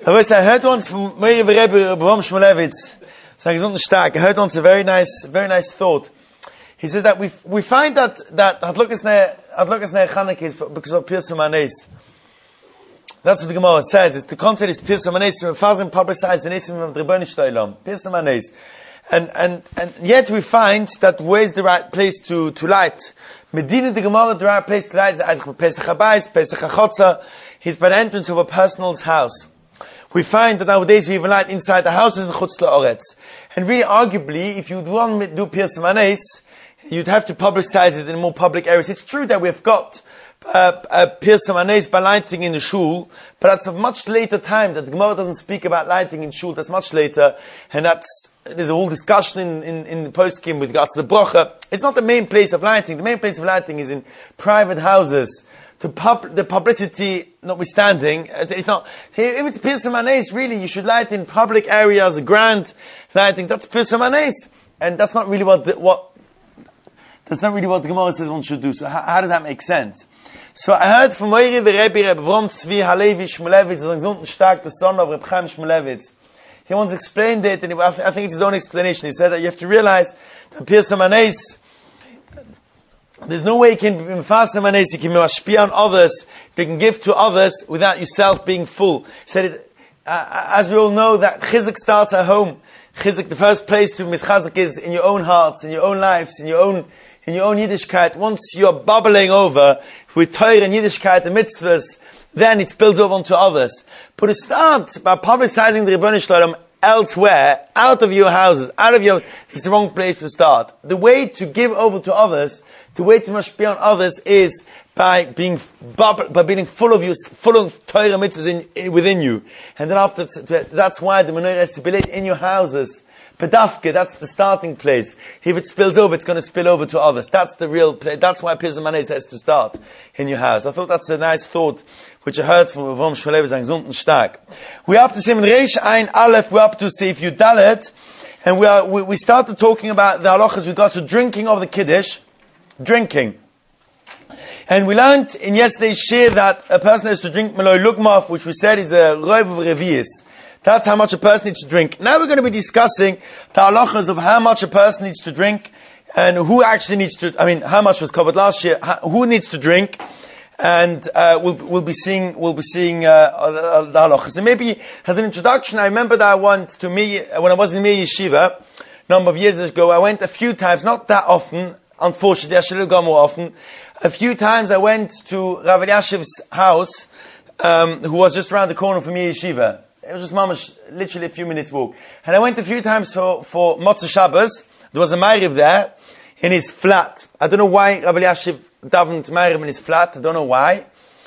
I heard once from Meir Rebbe Avraham Shmulevitz. I heard once a very nice thought. He said that we find that Hadlukas Ner Chanukah is because of Pirsum Anes. That's what the Gemara says. The content is Pirsum Anes, Fazim publicized in Isim of the Rebbeinu Shloilom. Pirsum Anes. And yet we find that where's the right place to light? Medina the Gemara, the right place to light is Pesach Habayis, Pesach HaChotza. It's by the entrance of a person's house. We find that nowadays we even light inside the houses in Chutz La'oretz. And really, arguably, if you'd want to do Pirsum Anes, you'd have to publicize it in more public areas. It's true that we've got Pirsum Anes by lighting in the shul, but that's a much later time. That the Gemara doesn't speak about lighting in shul. That's much later, and there's a whole discussion in the poskim with regards to the bracha. It's not the main place of lighting. The main place of lighting is in private houses. The publicity notwithstanding, it's not. If it's Pirsum Anes, really, you should light in public areas, grand lighting. That's Pirsum Anes, and that's not really what the Gemara says one should do. So how does that make sense? So I heard from Meir Rebbe Avraham Tzvi Halevi Shmulevitz, the son of Reb Chaim Shmulevitz. He once explained it, and I think it's his own explanation. He said that you have to realize that Pirsum Anes, there's no way you can be Mefasim Anes, you can mashpia on others, you can give to others without yourself being full. He said, as we all know, that Chizuk starts at home. Chizuk, the first place to Mischazuk is in your own hearts, in your own lives, in your own Yiddishkeit. Once you're bubbling over with Torah and Yiddishkeit and mitzvahs, then it spills over onto others. But to start by publicizing the Rebbeinu Shloilom elsewhere, out of your houses, it's the wrong place to start. The way to give over to others, the way to mashpia on others is by being full of Torah mitzvahs within you. And then after, that's why the menorah has to be lit in your houses. Pedafke, that's the starting place. If it spills over, it's going to spill over to others. That's the real place. That's why Pirsum Anes has to start in your house. I thought that's a nice thought, which I heard from Avraham Shmulevitz and Gesund und Stark. We're up to Siman Reish Ein Aleph, we're up to Seif Yud Dalet, and we started talking about the halachas we got to drinking of the Kiddush, drinking. And we learned in yesterday's shir that a person has to drink Meloi Lugmaf, which we said is a Roiv of Revi'is. That's how much a person needs to drink. Now we're going to be discussing the halachas of how much a person needs to drink and who actually needs to, how much was covered last year, who needs to drink, and we'll be seeing the halachas. And maybe as an introduction, I remember that when I was in Meir Yeshiva, a number of years ago, I went a few times, not that often, unfortunately, I should go more often. A few times I went to Rav Elyashiv's house, who was just around the corner from Meir Yeshiva. It was just mamash, literally a few minutes walk. And I went a few times for Motzei Shabbos. There was a Ma'ariv there, in his flat. I don't know why Rabbi Elyashiv davened Ma'ariv in his flat. I don't know why.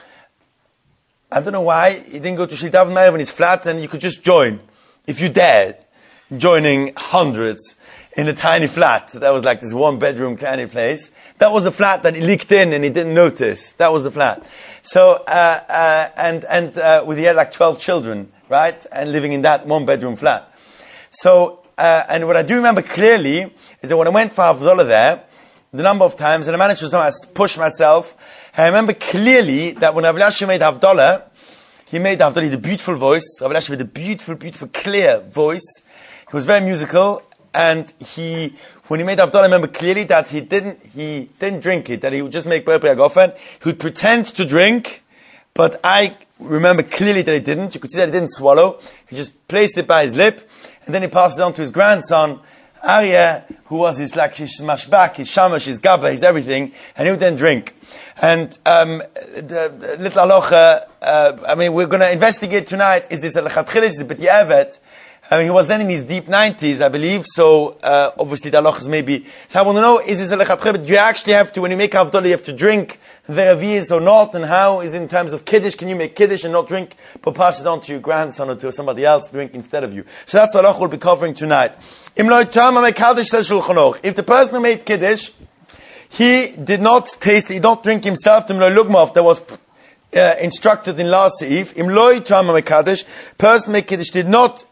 He didn't go to Shil daven Ma'ariv in his flat, and you could just join. If you dared. Joining hundreds in a tiny flat. That was like this one bedroom tiny place. That was the flat that he leaked in and he didn't notice. That was the flat. So, he had like 12 children. Right? And living in that one bedroom flat. So, and what I do remember clearly is that when I went for Havdalah there, the number of times, and I managed to push myself, I remember clearly that when Rabbi Elyashiv made Havdalah, he had a beautiful voice. Rabbi Elyashiv had a beautiful, beautiful, clear voice. He was very musical, and when he made Havdalah, I remember clearly that he didn't drink it, that he would just make Berber Yagofen. He would pretend to drink, but I remember clearly that he didn't. You could see that he didn't swallow. He just placed it by his lip, and then he passed it on to his grandson, Aryeh, who was his mashbak, his shamash, his gaba, his everything, and he would then drink. And the little halacha, we're going to investigate tonight, is this a lechatchilis, is it b'di'evet? He was then in his deep 90s, I believe, so obviously the halachas maybe. So I want to know, is this a lechatchilis? Do you actually have to, when you make havdalah, you have to drink the revi'is or not? And how is it in terms of kiddush? Can you make kiddush and not drink, but pass it on to your grandson or to somebody else drink instead of you? So that's the halach we'll be covering tonight. If the person who made kiddush, he did not taste it, he did not drink himself the Meloi Lugmaf that was instructed in last seif. Person made kiddush did not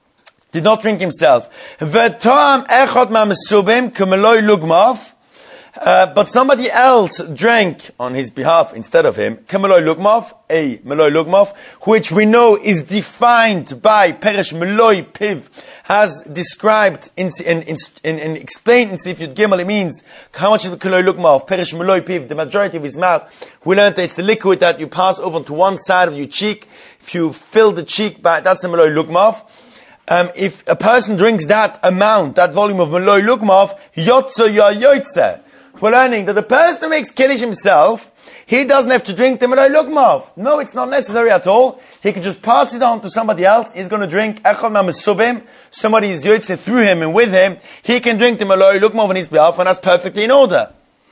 drink himself. but somebody else drank on his behalf instead of him, Kemeloi Lugmov, a Meloi Lugmov, which we know is defined by Peresh Meloi Piv, has described in explained in Sifyud Gimel. It means how much is the Keloi Lugmov, Peresh Meloi Piv, the majority of his mouth. We learned that it's the liquid that you pass over to one side of your cheek. If you fill the cheek back, that's a Meloi Lugmov. If a person drinks that amount, that volume of Meloi Lugmov, Yotzo Ya Yotze. We're learning that the person who makes Kiddush himself, he doesn't have to drink the Meloi Lugmov. No, it's not necessary at all. He can just pass it on to somebody else. He's going to drink Echol Masubim. Somebody is Yotze through him and with him. He can drink the Meloi Lugmov on his behalf, and that's perfectly in order.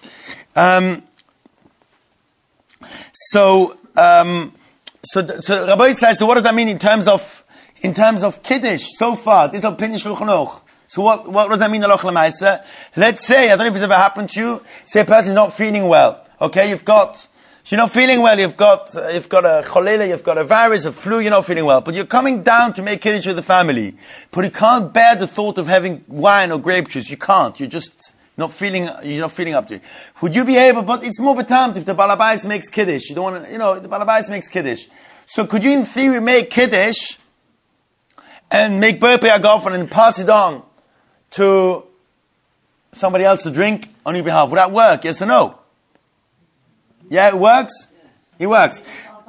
So Rabbi says, so what does that mean in terms of Kiddush so far? This is opinion Shulchan Aruch. So what does that mean, Halacha L'Maaseh? Let's say, I don't know if it's ever happened to you, say a person is not feeling well. Okay, you're not feeling well, you've got a cholera, you've got a virus, a flu, you're not feeling well. But you're coming down to make Kiddush with the family. But you can't bear the thought of having wine or grape juice. You can't. You're not feeling up to it. Would you be able, but it's more betamd if the Balabais makes Kiddush. You don't want to, the Balabais makes Kiddush. So could you in theory make Kiddush and make Berpei Agofen and pass it on to somebody else to drink on your behalf? Would that work? Yes or no? Yeah, it works? It works.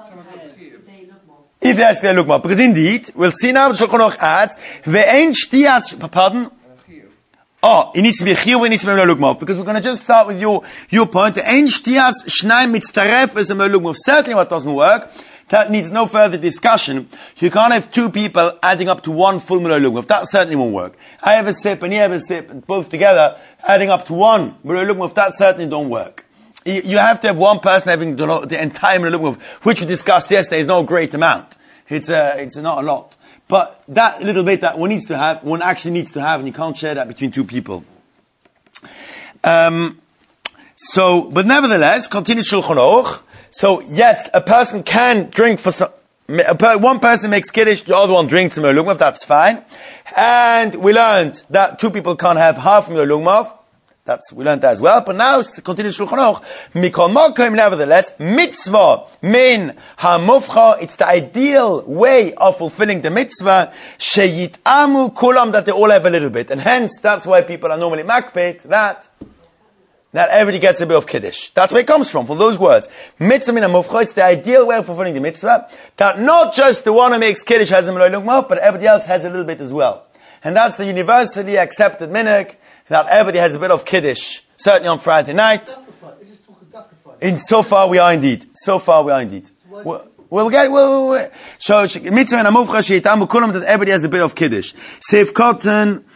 If yes, they look more. Because indeed, we'll see now what Shulchan Aruch adds, ve'ein shtiyas, pardon? Oh, it needs to be a chiyuv, it needs to be a look more. Because we're going to just start with your point. Ve'ein shtiyas, shnai mitztaref, is a look more. Certainly what doesn't work, that needs no further discussion. You can't have two people adding up to one full Meloi Lugmov. That certainly won't work. I have a sip and you have a sip, and both together adding up to one Meloi Lugmov. That certainly don't work. You have to have one person having the entire Meloi Lugmov, which we discussed yesterday is no great amount. It's not a lot. But that little bit that one actually needs to have, and you can't share that between two people. But nevertheless, continue Shulchan Aruch. So yes, a person can drink one person makes Kiddush, the other one drinks Meloi Lugmov, that's fine. And we learned that two people can't have half Meloi Lugmov. We learned that as well. But now, continue Shulchan Aruch. Mikol Mokim, nevertheless, mitzvah min hamufcha. It's the ideal way of fulfilling the mitzvah. Sheyitamu kulam, that they all have a little bit, and hence that's why people are normally makpet that everybody gets a bit of Kiddush. That's where it comes from those words. Mitzvah min hamufcha. It's the ideal way of fulfilling the mitzvah. That not just the one who makes Kiddush has a Meloi Lugmov, but everybody else has a little bit as well. And that's the universally accepted minhag, that everybody has a bit of Kiddush, certainly on Friday night. So far we are indeed. So we'll get. So mitzvah and amuvcha sheitamu kulam, that everybody has a bit of Kiddush. Seif Cotton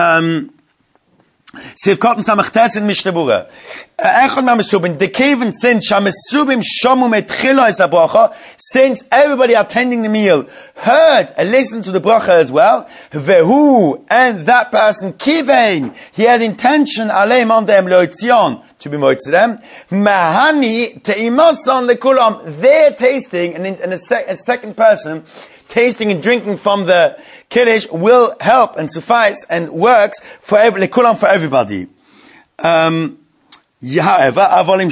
Samachtes in Mishnah. Echad Masubim. The Kaven, since Shamesubim Shomu Metchilo es Bracha, since everybody attending the meal heard and listened to the bracha as well, Vehu, and that person Kivein, he had intention Aleim on them Loitzion, to be moitz them. Mahani Teimoson Lekulam. They're tasting, and a second person tasting and drinking from the Kiddush will help and suffice and works for everybody. However,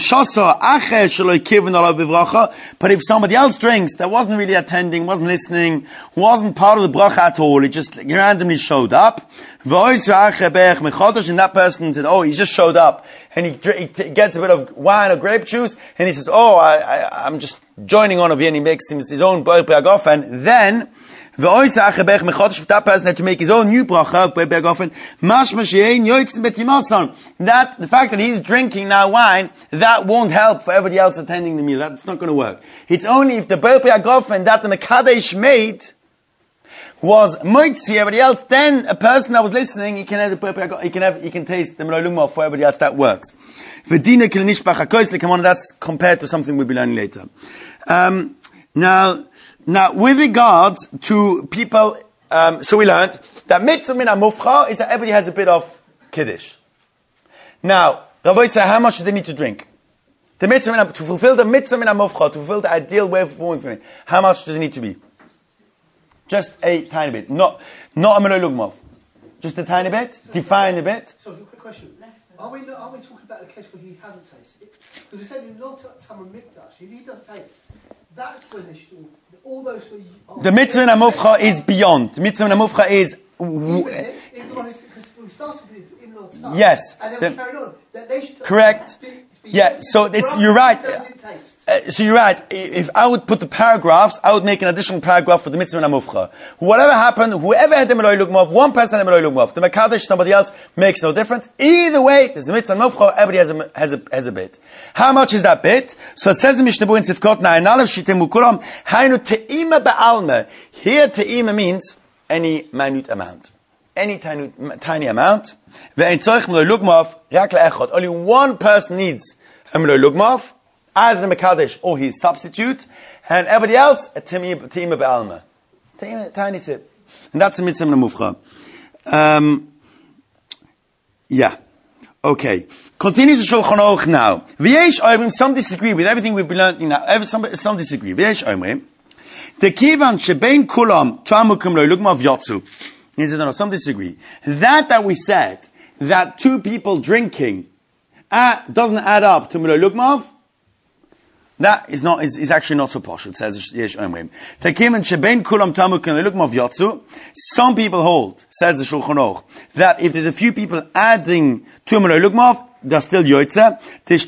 but if somebody else drinks that wasn't really attending, wasn't listening, wasn't part of the bracha at all, it just randomly showed up, and that person said, oh, he just showed up, and he gets a bit of wine or grape juice, and he says, oh, I'm just joining on over here, and he makes his own Berpei Agofen, then if that person had to make his own new bracha, that the fact that he's drinking now wine, that won't help for everybody else attending the meal. That's not going to work. It's only if the Berpei Agofen that the Mekadesh made was moitzi everybody else, then a person that was listening, he can have the Berpei Agofen, he can taste the Meloi Lugmov for everybody else. That works. That's compared to something we'll be learning later. Now, with regards to people, so we learned that mitzvah min hamufcha is that everybody has a bit of Kiddush. Now, Rabbi said, how much do they need to drink? The mitzvah to fulfill the mitzvah min hamufcha, to fulfill the ideal way of performing it, how much does it need to be? Just a tiny bit. Not a Meloi Lugmov. Just a tiny bit? Define a bit? So, quick question. Are we talking about the case where he hasn't tasted it? Because we said in Lo Tamar Mikdash, if he doesn't taste, that's when they should all those who the mitzvah in Amufcha is beyond. The mitzvah in Amufcha is because we started with in Lo Tamar. Yes. And then we carried on. That they should Correct. Yeah, so you're right. So you're right. If I would put the paragraphs, I would make an additional paragraph for the mitzvah and amufcha. Whatever happened, whoever had the Meloi Lugmov, one person had the Meloi Lugmov. The Mekadesh, somebody else, makes no difference. Either way, there's a mitzvah and amufcha, everybody has a bit. How much is that bit? So it says in Mishnah Berurah in Sifkot 9, Aleph Shitemu Kulam, Hainu Te'ima Ba'alma. Here Te'ima means any minute amount. Any tiny amount. Ve'en tzorich Meloi Lugmov, rak le'echot. Only one person needs a Meloi Lugmov. Either the Mekadesh or his substitute, and everybody else, a Te'ima Be'alma. Tiny sip. And that's the mitzvah and the mufcha. Yeah. Okay. Continues the Shulchan Aruch now. V'yesh oimrim, some disagree with everything we've been learning now. Some disagree. V'yesh oimrim. Tekivan shebein kulam tu'amukim lo lugmav yotzu. He said, no, some disagree. That we said, that two people drinking, doesn't add up to Meloi Lugmav, that is actually not so posh. It says Yesh Omrim. Some people hold, says the Shulchan Aruch, that if there's a few people adding to Meloi Lugmav, they're still Yoitze.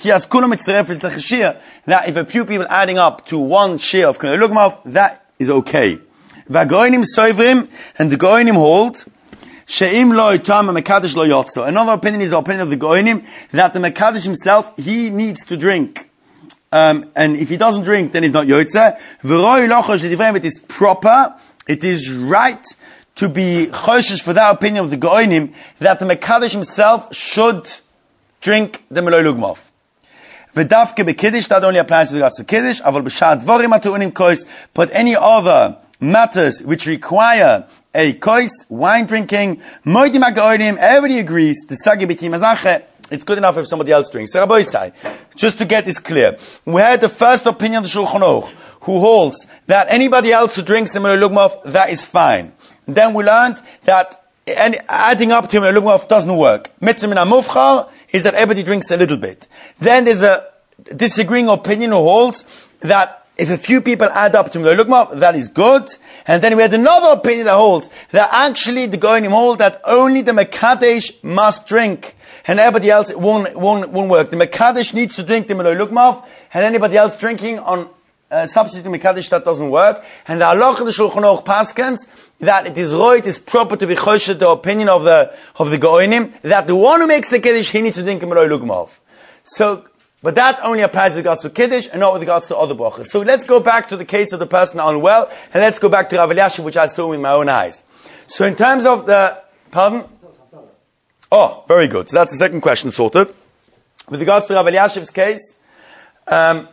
That if a few people adding up to one share of Meloi Lugmav, that is okay. V'Goinim soivrim, and the Goinim hold, she'im lo itam Mekadesh lo yotzo. Another opinion is the opinion of the Goinim, that the Mekadesh himself, he needs to drink. And if he doesn't drink, then he's not Yoitze. It is proper, it is right to be choshesh for that opinion of the Goinim, that the Mekadesh himself should drink the Meloi Lugmav. V'davke beKiddush, that only applies with regards to Kiddush, aval b'shar dvorim hatu'unim kois, but any other matters which require a kois, wine drinking, moedim ha'goinim, everybody agrees, the sagi b'tim azache, it's good enough if somebody else drinks. So Rabbi Yisai, just to get this clear, we had the first opinion of the Shulchan Aruch, who holds that anybody else who drinks the Meloi Lugmav, that is fine. Then we learned that adding up to Meloi Lugmav doesn't work. Mitzvah min hamufchar is that everybody drinks a little bit. Then there's a disagreeing opinion who holds that if a few people add up to Meloi Lugmav, that is good. And then we had another opinion that holds that actually the Goinim hold that only the Mekadesh must drink. And everybody else won't work. The Mekadesh needs to drink the Meloi Lugmav, and anybody else drinking on substitute Mekadesh, that doesn't work. And the halach of the Shulchan Aruch paskens that it is right, it is proper to be choshed the opinion of the Goinim, that the one who makes the Kiddush, he needs to drink the Meloi Lugmav. So, but that only applies with regards to Kiddush and not with regards to other brachas. So let's go back to the case of the person unwell, and let's go back to Rav Elyashiv, which I saw with my own eyes. So in terms of the, pardon? Oh, very good. So that's the second question sorted. With regards to Rav Elyashiv's case, that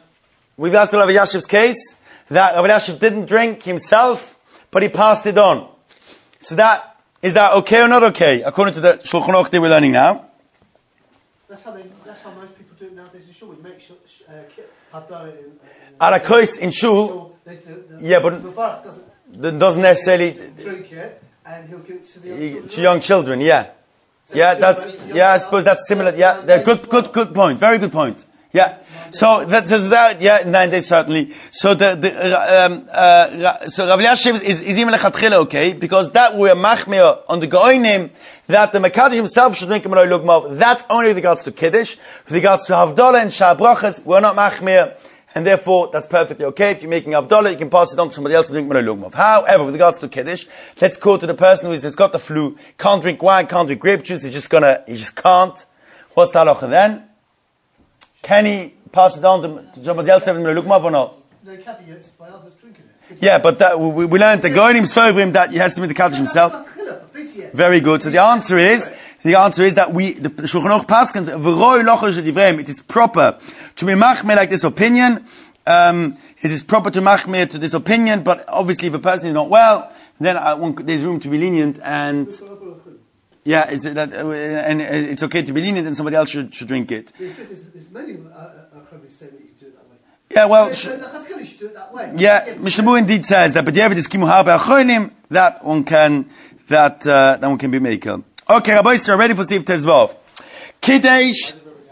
Rav Elyashiv didn't drink himself, but he passed it on. So is that okay or not okay? According to the Shulchan Aruch that we're learning now. That's how most people do it nowadays in shul. We make sure I've done it At a kois in shul. Yeah, but doesn't necessarily drink it, and he'll give it to young children. Yeah. Yeah, I suppose that's similar. Yeah, good point. Very good point. Yeah. So that. Yeah, 9 days certainly. So so Rav Elyashiv is even lechatchila okay, because that we're machmir on the Goinim that the Mekadesh himself should drink a Meloi Lugmav. That's only with regards to Kiddush. With regards to Havdalah and Shar Brachas, we're not machmir. And therefore, that's perfectly okay. If you're making Havdalah, you can pass it on to somebody else and drink Meloi Lugmav. However, with regards to Kiddush, let's go to the person who has got the flu, can't drink wine, can't drink grape juice, he just can't. What's the halacha then? Can he pass it on to somebody else having Meloi Lugmav or not? No, he can't be used by others drinking it. Yeah, but we learned the Goinim Sovrim that he has to make the Kaddish himself. Very good. So the answer is that the Shulchan Aruch paskens v'roi lochosh divrei. It is proper to be machmir like this opinion. It is proper to machmir to this opinion, but obviously if a person is not well, then there's room to be lenient, and yeah, and it's okay to be lenient, and somebody else should drink it. There's many probably say that you do it that way. Yeah, well, you should do it that way. Yeah, Mishnah Berurah indeed says that, but Yevid is kimu harbe achronim, that one can be maker. Okay, Rabbi, you're ready for Sif Tezvav. Kiddush.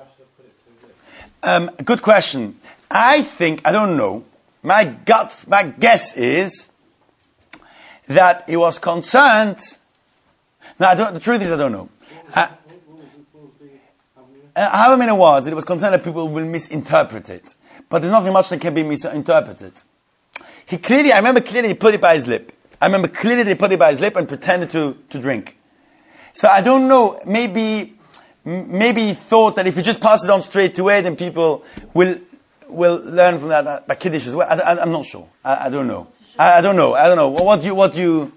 Good question. I don't know. My guess is that he was concerned. No, the truth is I don't know. However many words, it was concerned that people will misinterpret it. But there's nothing much that can be misinterpreted. I remember clearly he put it by his lip. and pretended to drink. So I don't know, maybe he thought that if he just pass it on straight away, then people will learn from that by Kiddush as well. I'm not sure. I don't know. I don't know. What do you?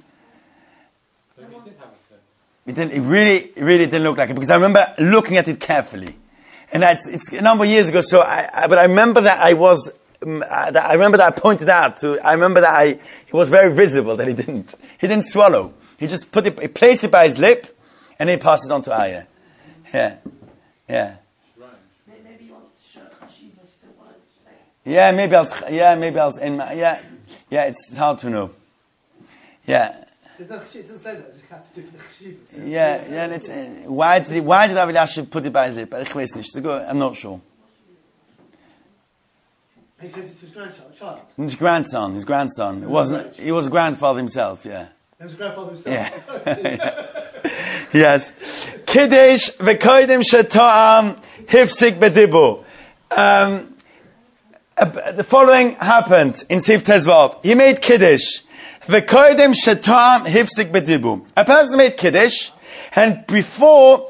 It really didn't look like it, because I remember looking at it carefully, and it's a number of years ago. So but I remember that I pointed out to. I remember that it was very visible that he didn't swallow. He just he placed it by his lip, and he passed it on to Aya. Yeah. Maybe you want to show Chashiva still want. It's hard to know. Yeah. It doesn't say that. You have to do for the Chashiva. Yeah. It's, why did Rav Elyashiv put it by his lip? I'm not sure. He said it to his grandchild. His grandson. He was a grandfather himself. Yeah. He was a grandfather himself. Yeah. Yes. Kiddush v'koydem shetoam hifsik b'dibur. The following happened in Sif Tezvav. He made Kiddush. V'koydem shetoam hifsik b'dibur. A person made Kiddush, and before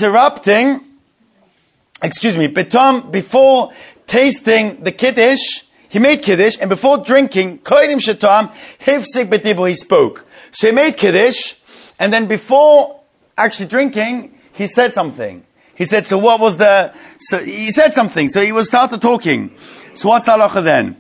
tasting the Kiddush, he made Kiddush, and before drinking, koydem shetoam hifsik b'dibur, he spoke. So he made Kiddush, and then before actually drinking, he said something. He said, so he said something. So he started talking. So what's the halacha then?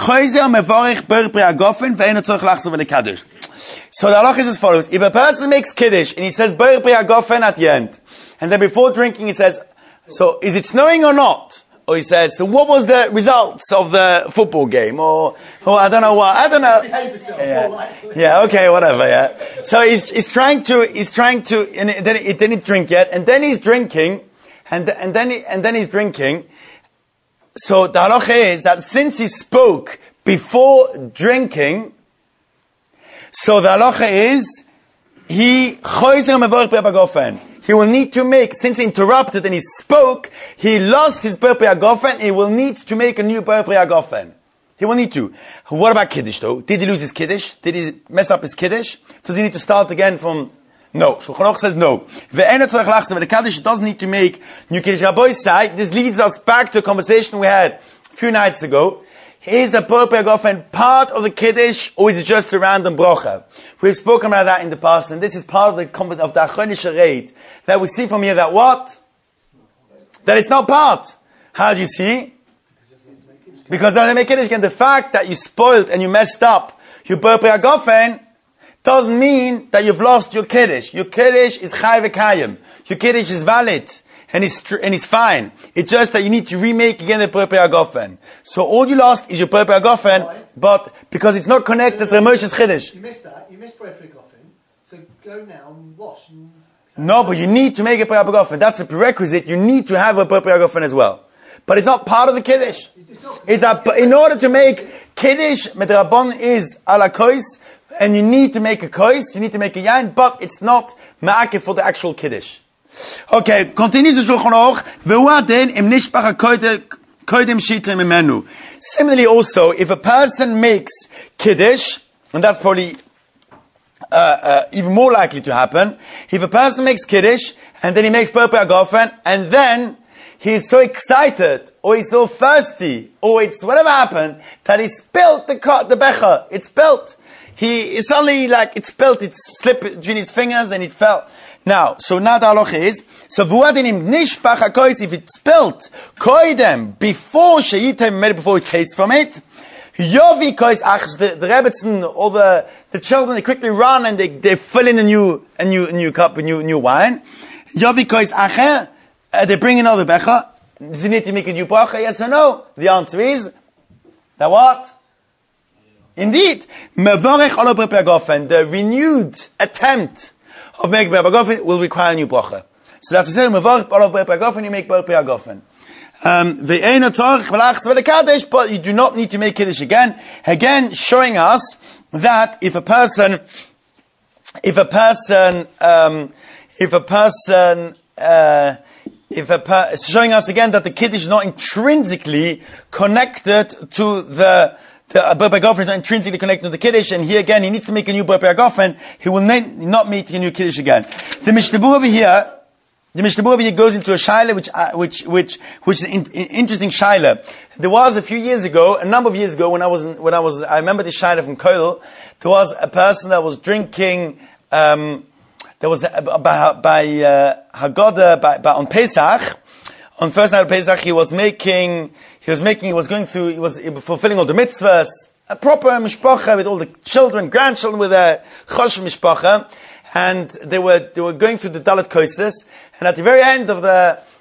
So the halacha is as follows. If a person makes Kiddush, and he says, Ber Pri Hagofen at the end, and then before drinking he says, so is it snowing or not? Or he says, so what was the results of the football game? Or I don't know what. I don't know. Yeah, okay, whatever, yeah. So he's trying to, and then he didn't drink yet, and then he's drinking, and then he's drinking. So the halacha is that since he spoke before drinking, so the halacha is, he will need to make, since he interrupted and he spoke, he lost his Ber Pri Hagofen, he will need to make a new Ber Pri Hagofen. He will need to. What about Kiddush though? Did he lose his Kiddush? Did he mess up his Kiddush? Does he need to start again from? No. Shulchan Aruch says no. The Kaddish doesn't need to make new Kiddush. Rabbi say, this leads us back to a conversation we had a few nights ago. Is the Ber Pri Hagofen part of the Kiddush, or is it just a random brocha? We've spoken about that in the past, and this is part of the Achronische Reit, that we see from here that what? That it's not part. How do you see? Because doesn't make Kiddush again. The fact that you spoiled and you messed up your Ber Pri Hagofen doesn't mean that you've lost your Kiddush. Your Kiddush is Chai V'Kayim. Your Kiddush is valid. And it's fine. It's just that you need to remake again the Ber Pri Hagofen. So all you lost is your Ber Pri Hagofen, but because it's not connected to the Moshe's Chiddush. You missed that. You missed Ber Pri Hagofen. So go now and wash. No, but you need to make a Ber Pri Hagofen. That's a prerequisite. You need to have a Ber Pri Hagofen as well. But it's not part of the Kiddush. In order to make Kiddush, Midrabon is ala kois, and you need to make a kois, you need to make a yain, but it's not ma'akif for the actual Kiddush. Okay, continues the Shulchan Aruch. Ve'uaden im nishpach koydem shitrim imenu. Similarly, also, if a person makes Kiddush, and that's probably even more likely to happen, if a person makes Kiddush, and then he makes Ber Pri Hagofen, and then he's so excited, or he's so thirsty, or it's whatever happened, that he spilled the becher. It spilled. It slipped between his fingers, and it fell. Now the halacha is, so v'uadinim nishpach hakois, if it's spilled, koidem, before sheyitem, before he tastes from it, yovi kois achs, the Rebbetzin, or the children, they quickly run and they fill in a new cup, a new wine. Yovi kois acher, they bring another becher. Does he need to make a new bracha? Yes or no? The answer is, that what? Indeed, mevorech olo Ber Pri Hagofen, the renewed attempt of making Ber Pri Hagofen will require a new bracha. So that's what we say, Barav Bar Pri HaGofen, you make Bar Pri HaGofen. But you do not need to make Kiddush again. Again, showing us that if a person showing us again that the Kiddush is not intrinsically connected to the Bar Pri HaGofen is not intrinsically connected to the Kiddush, and here again he needs to make a new Bar Pri HaGofen. He will not make a new Kiddush again. The Mishnah Berurah over here goes into a shaila which is an interesting shaila. There was a number of years ago, when I remember the shaila from Koil. There was a person that was drinking. There was by Haggadah on Pesach. On first night of Pesach, he was fulfilling all the mitzvahs, a proper mishpacha with all the children, grandchildren with a chosh mishpacha, and they were going through the Dalet Kosos. And at the very end of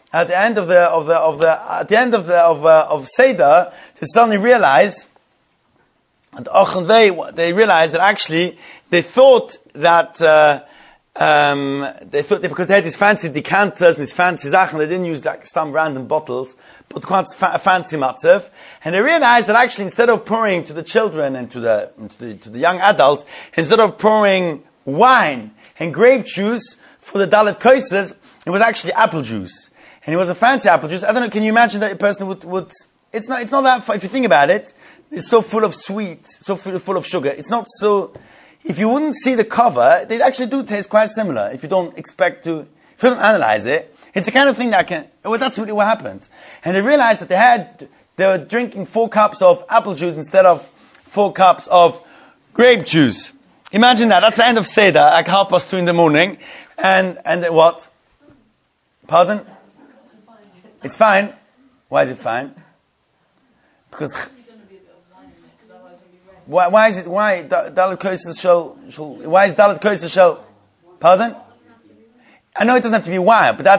Seder, they suddenly realized, and they realized that actually they thought that because they had these fancy decanters and these fancy Sachen, they didn't use like some random bottles, but quite fancy matzav. And they realized that actually instead of pouring to the children and to the young adults, instead of pouring wine and grape juice for the Dalet Kosos, it was actually apple juice, and it was a fancy apple juice. I don't know. Can you imagine that a person would? It's not that. If you think about it, it's so full of sweet, so full of sugar. It's not so. If you wouldn't see the cover, they actually do taste quite similar. If you don't analyze it, it's the kind of thing that that's really what happened. And they realized that they were drinking 4 cups of apple juice instead of 4 cups of grape juice. Imagine that. That's the end of Seder, like 2:30 in the morning, and what? Pardon? It's fine. Why is it fine? Because why is it? Why Dalet Kosos shall? Why is Dalet Kosos shall? Pardon? I know it doesn't have to be wine, but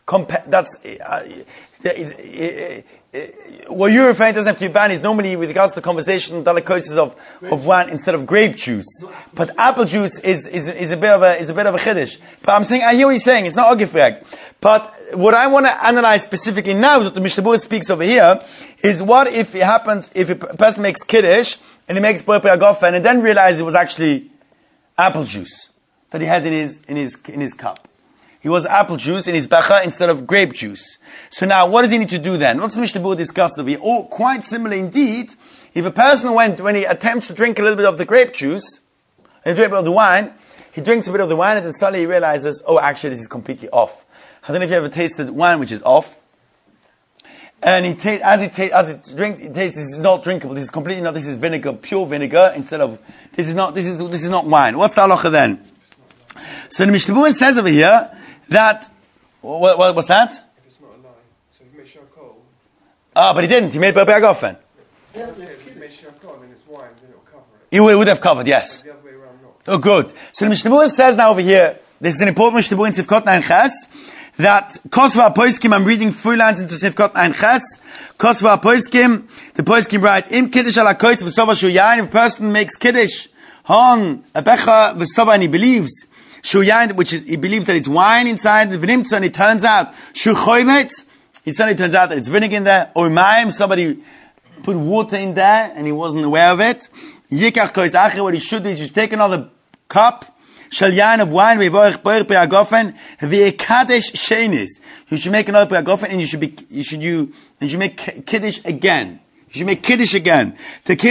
what you're referring to doesn't have to be banned. Is normally with regards to the conversation Dalet Kosos of wine instead of grape juice. But apple juice is a bit of a chiddush. But I'm saying I hear what you're saying. It's not ogifrag. But what I want to analyze specifically now, what the Mishnah Berurah speaks over here, is what if it happens if a person makes kiddush and he makes Bar Pri HaGofen and then realizes it was actually apple juice that he had in his cup. He was apple juice in his becha instead of grape juice. So now, what does he need to do then? What's the Mishnah Berurah discussed over here? Oh, quite similar indeed. If a person when he attempts to drink a little bit of the grape juice, a little bit of the wine, he drinks a bit of the wine and then suddenly he realizes, oh, actually this is completely off. I don't know if you ever tasted wine which is off. And as he drinks, he tastes, this is not drinkable. This is completely not, this is vinegar, pure vinegar, instead of, this is not wine. What's the halacha then? So the Mishnah Berurah says over here, that, what's that? If it's not a lie, so if you make shakol. But he didn't. He made Bar Pri HaGofen. Yeah, if you make shakol and it's wine, then it'll cover it. He would have covered, yes. The other way around, not. Oh, good. So the Mishnah Berurah says now over here, this is an important Mishnah Berurah in Sivkot 9 Ches, that Kosva Poiskim, I'm reading 3 lines into Sivkot 9 Ches, Kosva Poiskim, the Poiskim write, Im Kiddush ala koitz v'sova shu yain, if a person makes Kiddush, hon, a becha v'sova, and he believes, Shu yain, which is, he believes that it's wine inside, v'nimtza, and it turns out, shu choymet, it suddenly turns out that it's vinegar in there, or mayim, somebody put water in there, and he wasn't aware of it. Yikach kois acher, what he should do is, he should take another cup, shel yain of wine, v'yivorech Bar Pri HaGofen, v'yekadesh shenis. You should make another Bar Pri HaGofen, and you should make kiddush again. You should make kiddush again. Since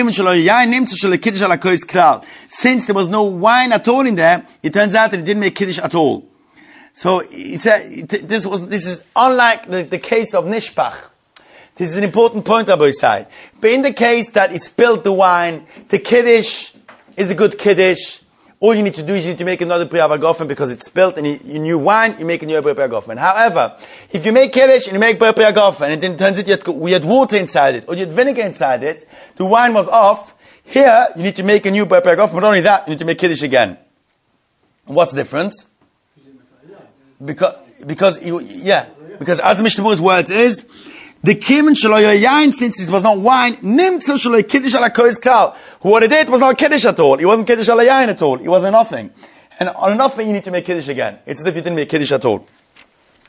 there was no wine at all in there, it turns out that he didn't make kiddush at all. So he said this is unlike the case of nishpach. This is an important point, Rabbi Yisai. But in the case that he spilled the wine, the kiddush is a good kiddush. All you need to do is you need to make another Pri HaGofen because it's spilled and you knew wine, you make a new Pri HaGofen. However, if you make kiddush and you make Pri HaGofen and then it turns out we had water inside it or you had vinegar inside it, the wine was off, here you need to make a new Pri HaGofen, but not only that, you need to make kiddush again. And what's the difference? Because as the Mishnah Berurah's words is, the kimin shelo yain, since this was not wine, nimtza shelo kiddush ala kois klal. What it did was not kiddush at all. It wasn't kiddush ala yain at all. It was a nothing. And on a nothing, you need to make kiddush again. It's as if you didn't make kiddush at all.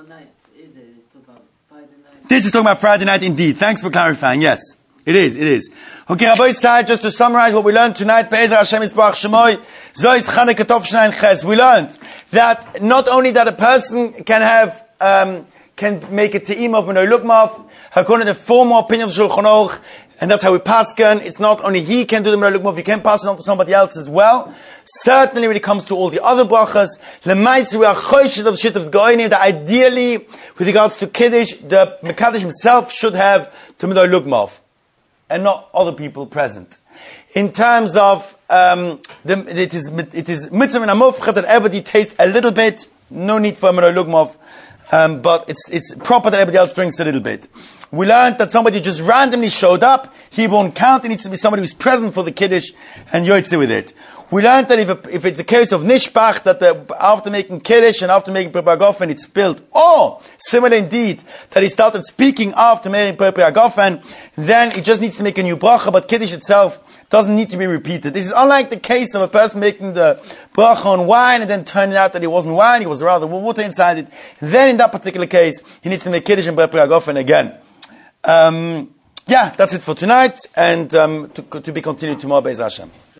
What night is it? It's about Friday night. This is talking about Friday night indeed. Thanks for clarifying. Yes. It is. Okay, Rabbi Side, just to summarize what we learned tonight, Be'ezer Hashem Yisbarach Shemoy, Zois Chanukah Tov Shnai Ches. We learned that not only that a person can have, can make a te'im of Menoi Lukmav, according to the former opinion of Shulchan Aruch, and that's how we pasken. It's not only he can do the Menoi Lukmav, he can pass it on to somebody else as well. Certainly when it comes to all the other brachas, Lemaisi we are choshid of shit of Goinim, that ideally, with regards to Kiddush, the Mekadosh himself should have to Menoi Lukmav, and not other people present. In terms of, it is mitzvah and amufchat that everybody tastes a little bit, no need for a Menoi Lukmav, but it's proper that everybody else drinks a little bit. We learned that somebody just randomly showed up, he won't count, it needs to be somebody who's present for the Kiddush, and yoytze with it. We learned that if it's a case of nishpach, that after making Kiddush and after making Purpur Agofen, it's spilled, or, similar indeed, that he started speaking after making Purpur Agofen, then he just needs to make a new bracha, but Kiddush itself doesn't need to be repeated. This is unlike the case of a person making the bracha on wine, and then turning out that it wasn't wine, it was rather water inside it. Then in that particular case, he needs to make Kiddush and Purpur Agofen again. Yeah, that's it for tonight, and to be continued tomorrow, Be'ez Hashem.